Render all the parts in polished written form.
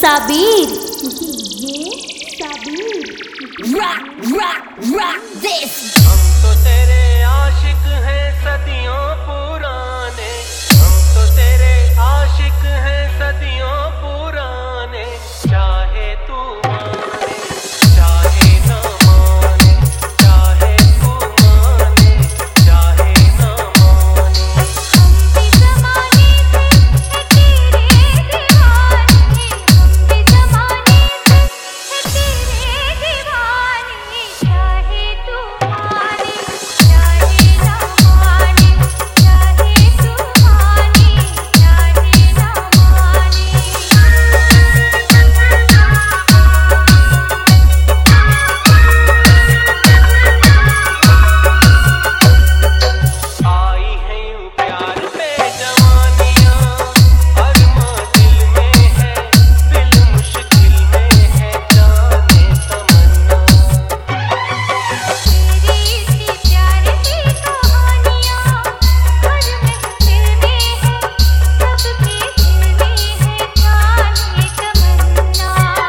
साबिर। हम तो तेरे आशिक हैं सदियों पुराने, हम तो तेरे आशिक हैं सदियों पुराने। चाहे तू माने चाहे ना माने, चाहे तू माने चाहे ना माने। हम भी ज़माने से है तेरे दीवाने, हम भी ज़माने से है तेरे दीवाने। चाहे तू माने चाहे ना माने, चाहे तू माने चाहे ना माने। आई हैं यूं प्यार पे जवानियां, अरमा दिल में है, दिल मुश्किल में है, जाने तमन्ना। तेरी सी प्यार की कहानियाँ हर महफिल में है, सबके दिल में है, जाने तमन्ना।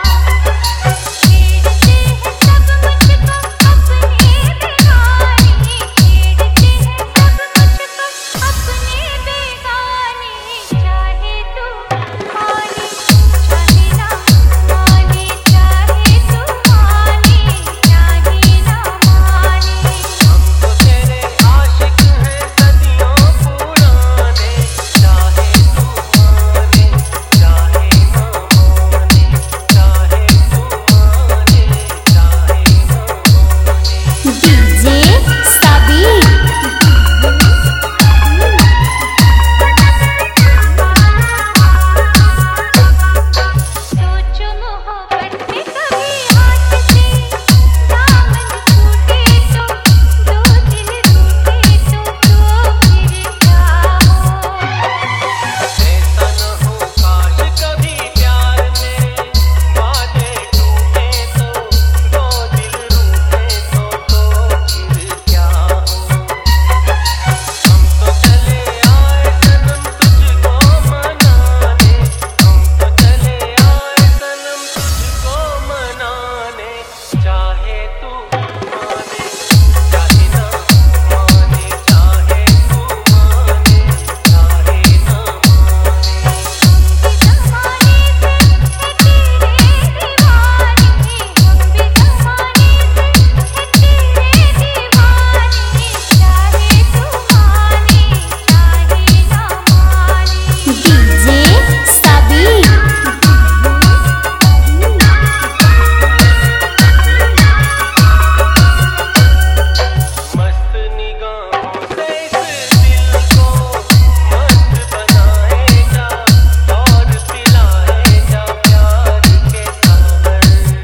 छेड़ते हैं सब मुझको अपने बेगाने, छेड़ते हैं सब मुझको अपने बेगाने। चाहे तू माने चाहे ना माने, चाहे तू माने चाहे ना माने। हम तो तेरे आशिक हैं सदियों पुराने। चाहे तू माने चाहे ना माने, चाहे तू माने चाहे ना माने। डीजे साबिर। सोचो मोहब्बत में कभी हाथ से दामन छूटे तो, दो दिल टूटे तो फिर क्या हो। ऐसा न हो काश कभी प्यार में बातें टूटे तो, दो दिल रूठे तो फिर क्या हो। हम तो चले आए सनम तुझको मनाने, हम तो चले आए सनम तुझको मनाने। चाहे तू माने चाहे ना माने, चाहे तू माने चाहे ना माने। ज़माने से है तेरे दीवाने, हम भी ज़माने से है तेरे दीवाने। चाहे तू माने चाहे ना माने। डीजे साबिर। मस्त निगाहों से इस दिल को मस्त बनाए जा, और पिलाए जा प्यार के सागर।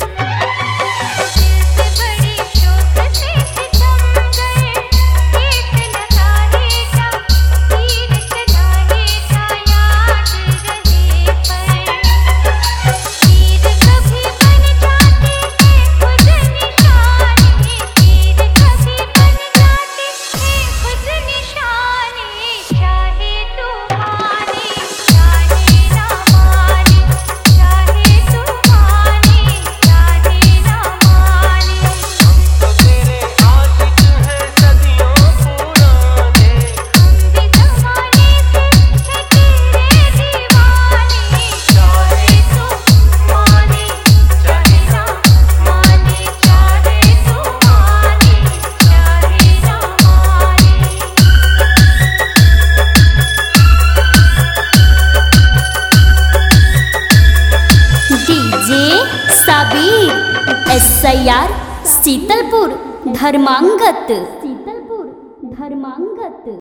दिल से बड़ी शौक से सितम गए, एक लगाए जा तीर चलाए जा, याद रहे पर तीर कभी बन जाते हैं खुद निशाने, तीर कभी बन जाते हैं खुद निशाने। चाहे तू माने चाहे ना माने, चाहे तू माने चाहे ना माने। हम तो तेरे आशिक हैं सदियों पुराने। हम भी ज़माने से है तेरे दीवाने। चाहे तू माने चाहे ना माने, चाहे तू माने चाहे ना माने। डीजे साबिर। SIR शीतलपुर धर्मांगत।